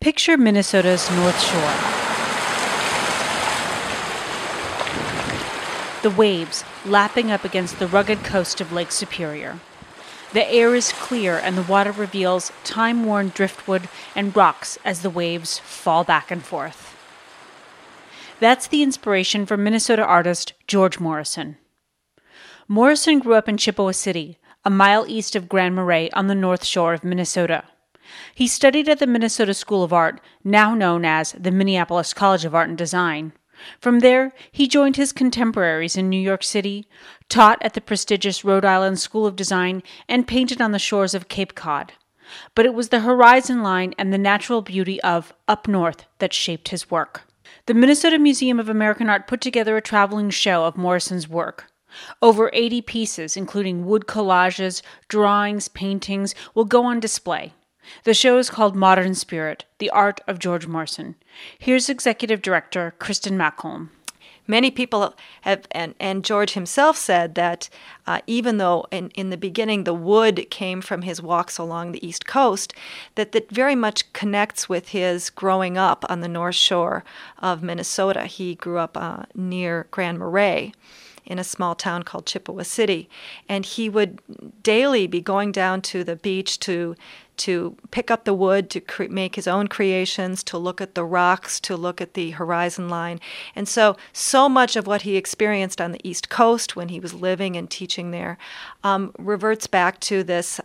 Picture Minnesota's North Shore. The waves lapping up against the rugged coast of Lake Superior. The air is clear and the water reveals time-worn driftwood and rocks as the waves fall back and forth. That's the inspiration for Minnesota artist George Morrison. Morrison grew up in Chippewa City, a mile east of Grand Marais on the North Shore of Minnesota. He studied at the Minnesota School of Art, now known as the Minneapolis College of Art and Design. From there, he joined his contemporaries in New York City, taught at the prestigious Rhode Island School of Design, and painted on the shores of Cape Cod. But it was the horizon line and the natural beauty of up north that shaped his work. The Minnesota Museum of American Art put together a traveling show of Morrison's work. Over 80 pieces, including wood collages, drawings, paintings, will go on display. The show is called Modern Spirit, The Art of George Morrison. Here's Executive Director Kristen Macholm. Many people have, and George himself said that even though in the beginning the wood came from his walks along the East Coast, that very much connects with his growing up on the North Shore of Minnesota. He grew up near Grand Marais in a small town called Chippewa City, and he would daily be going down to the beach to pick up the wood, to make his own creations, to look at the rocks, to look at the horizon line. And so much of what he experienced on the East Coast when he was living and teaching there reverts back to this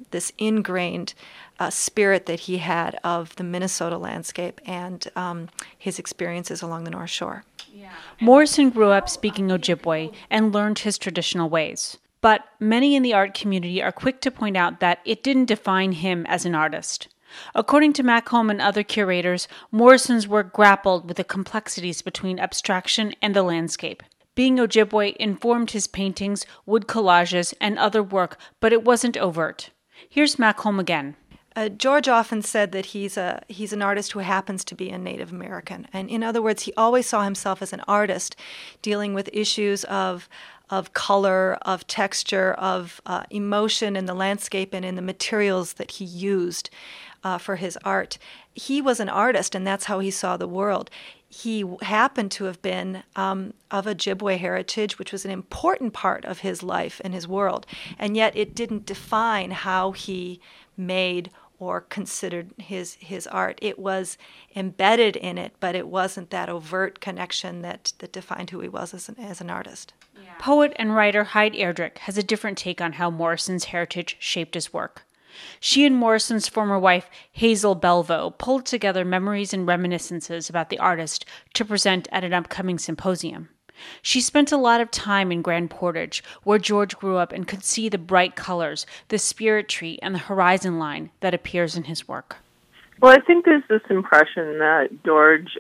ingrained spirit that he had of the Minnesota landscape and his experiences along the North Shore. Morrison grew up speaking Ojibwe and learned his traditional ways. But many in the art community are quick to point out that it didn't define him as an artist. According to Macholm and other curators, Morrison's work grappled with the complexities between abstraction and the landscape. Being Ojibwe informed his paintings, wood collages, and other work, but it wasn't overt. Here's Macholm again. George often said that he's an artist who happens to be a Native American. And in other words, he always saw himself as an artist dealing with issues of color, of texture, of emotion in the landscape and in the materials that he used for his art. He was an artist, and that's how he saw the world. He happened to have been of Ojibwe heritage, which was an important part of his life and his world, and yet it didn't define how he made or considered his art. It was embedded in it, but it wasn't that overt connection that defined who he was as an artist. Yeah. Poet and writer Heide Erdrich has a different take on how Morrison's heritage shaped his work. She and Morrison's former wife, Hazel Belvo, pulled together memories and reminiscences about the artist to present at an upcoming symposium. She spent a lot of time in Grand Portage, where George grew up, and could see the bright colors, the spirit tree, and the horizon line that appears in his work. Well, I think there's this impression that George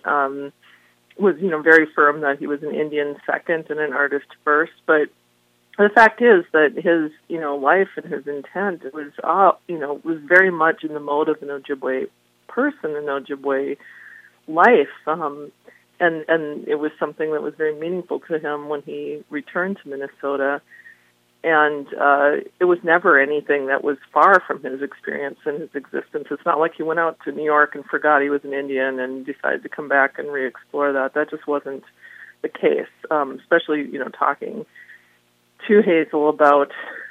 was, very firm that he was an Indian second and an artist first, but the fact is that his, life and his intent was, was very much in the mode of an Ojibwe person, an Ojibwe life. And it was something that was very meaningful to him when he returned to Minnesota. And it was never anything that was far from his experience and his existence. It's not like he went out to New York and forgot he was an Indian and decided to come back and re-explore that. That just wasn't the case, especially, talking to Hazel about,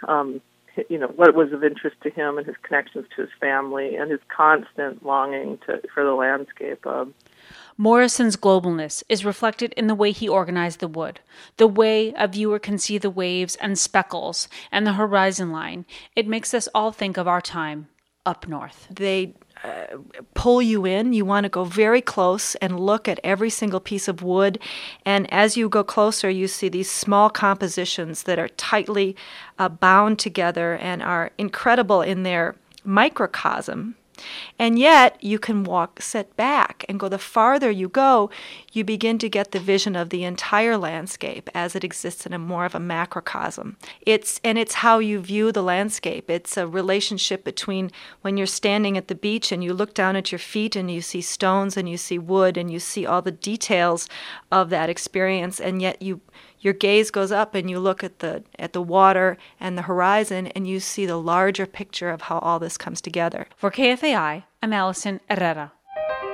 what was of interest to him and his connections to his family and his constant longing for the landscape. Morrison's globalness is reflected in the way he organized the wood, the way a viewer can see the waves and speckles and the horizon line. It makes us all think of our time up north. They pull you in. You want to go very close and look at every single piece of wood. And as you go closer, you see these small compositions that are tightly bound together and are incredible in their microcosm. And yet, you can sit back and go. The farther you go, you begin to get the vision of the entire landscape as it exists in more of a macrocosm. It's how you view the landscape. It's a relationship between when you're standing at the beach and you look down at your feet and you see stones and you see wood and you see all the details of that experience, and yet your gaze goes up and you look at the water and the horizon and you see the larger picture of how all this comes together. For KFAI, I'm Allison Herrera.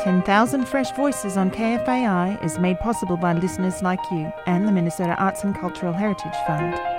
10,000 Fresh Voices on KFAI is made possible by listeners like you and the Minnesota Arts and Cultural Heritage Fund.